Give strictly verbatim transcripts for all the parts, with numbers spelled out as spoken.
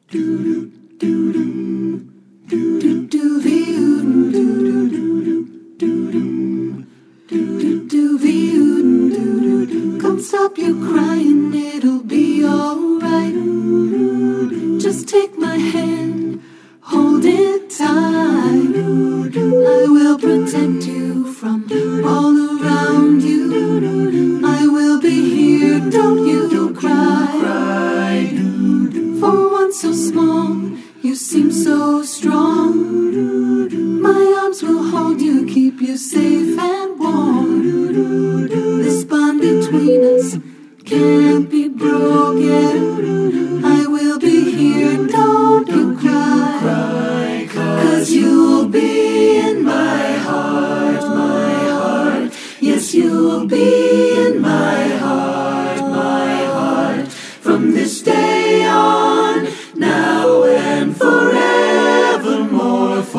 Come stop your crying, it'll be alright. Just take my hand, hold it tight. I will protect you from all around you. I will be here, don't you cry. For one so small, you seem so strong. My arms will hold you, keep you safe and warm. This bond between us can't be broken. I will be here, don't you cry. Cause you'll be in my heart, my heart. Yes, you'll be in my heart, my heart. From this day on, now and forevermore,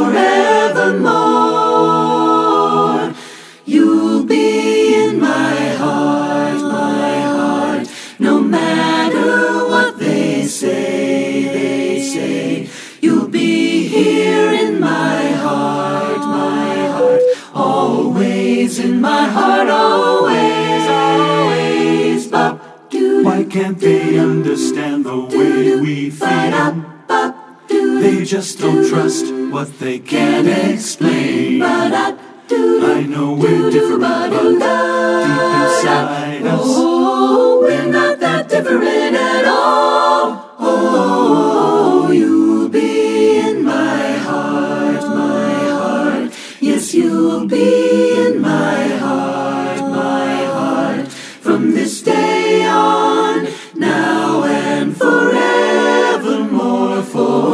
forevermore. You'll be in my heart, my heart. No matter what they say, they say. You'll be here in my heart, my heart. Always in my heart, always, always. Bop. Why can't they understand the way we feel? They just don't trust what they can't explain. I know we're different, but deep inside us, oh, we're not that different at all. Oh, you'll be in my heart, my heart. Yes, you'll be in my heart, my heart. From this day on, now and forevermore,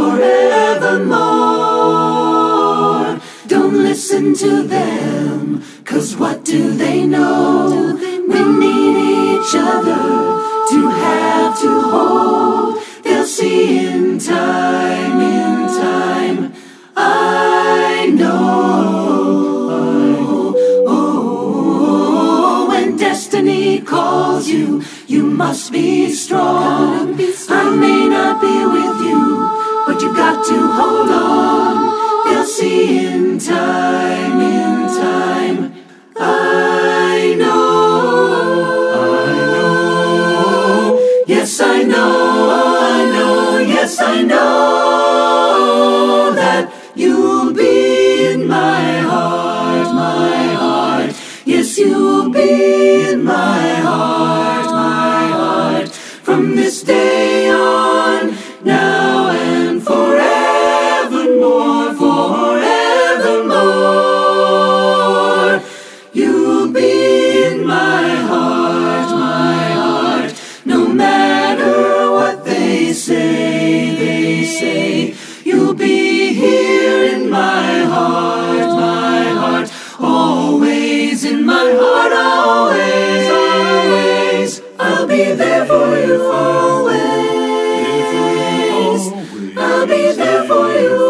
forevermore. Don't listen to them, cause what do they know? We need each other to have, to hold. They'll see in time, in time. I know. Oh, when destiny calls you, you must be strong. I may not be with you, but you've got to hold on. They'll see in time, in time. I know, I know. yes I know, I know, yes I know that you'll be in my heart, my heart. Yes, you'll be in my heart, my heart. From this day on, now and forevermore, forevermore. You'll be in my heart, my heart. No matter what they say, they say. You'll be here in my heart, my heart. Always in my heart, always, always. I'll be there for you always. I'll be there for you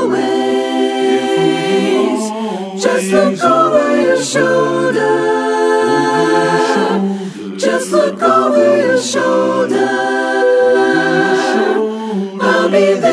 always. Just look over your shoulder. Just look over your shoulder. I'll be there.